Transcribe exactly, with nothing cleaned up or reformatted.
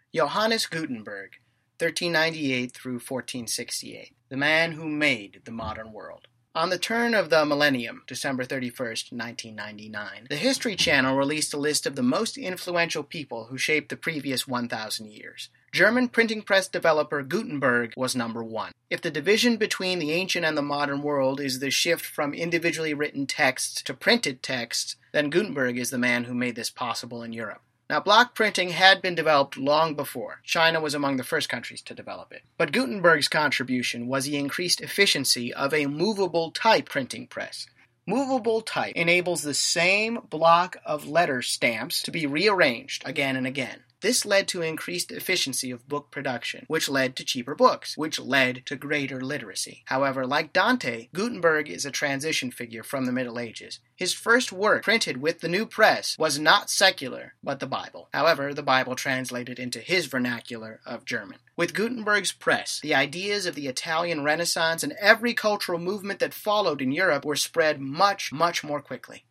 Johannes Gutenberg, thirteen ninety-eight through fourteen sixty-eight, the man who made the modern world. On the turn of the millennium, December thirty-first, nineteen ninety-nine, the History Channel released a list of the most influential people who shaped the previous one thousand years. German printing press developer Gutenberg was number one. If the division between the ancient and the modern world is the shift from individually written texts to printed texts, then Gutenberg is the man who made this possible in Europe. Now, block printing had been developed long before. China was among the first countries to develop it. But Gutenberg's contribution was the increased efficiency of a movable type printing press. Movable type enables the same block of letter stamps to be rearranged again and again. This led to increased efficiency of book production, which led to cheaper books, which led to greater literacy. However, like Dante, Gutenberg is a transition figure from the Middle Ages. His first work printed with the new press was not secular, but the Bible. However, the Bible translated into his vernacular of German. With Gutenberg's press, the ideas of the Italian Renaissance and every cultural movement that followed in Europe were spread much, much more quickly.